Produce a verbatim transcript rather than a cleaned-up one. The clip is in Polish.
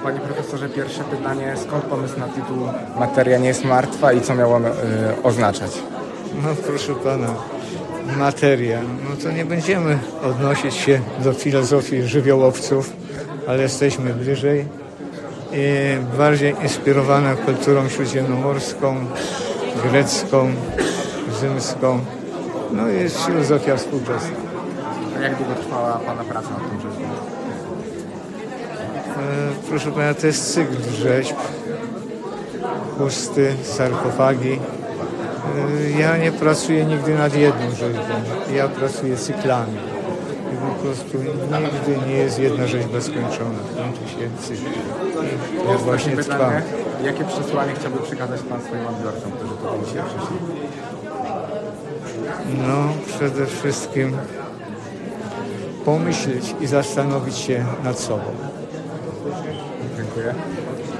Panie profesorze, pierwsze pytanie. Skąd pomysł na tytuł Materia nie jest martwa i co miał on y, oznaczać? No proszę pana, materia. No to nie będziemy odnosić się do filozofii żywiołowców, ale jesteśmy bliżej i bardziej inspirowana kulturą śródziemnomorską, grecką, rzymską. No i jest filozofia współczesna. A jak długo trwała Pana praca nad tym rzeźbą? E, proszę pana, to jest cykl rzeźb, chusty, sarkofagi. E, ja nie pracuję nigdy nad jedną rzeźbą. Ja pracuję cyklami. I po prostu nigdy nie jest jedna rzeźba skończona. Kończy się cykl. Ja właśnie trwam. Pytanie, jakie przesłanie chciałby przekazać Pan swoim odbiorcom, którzy tutaj dzisiaj przyszli? No, przede wszystkim pomyśleć i zastanowić się nad sobą. Dziękuję.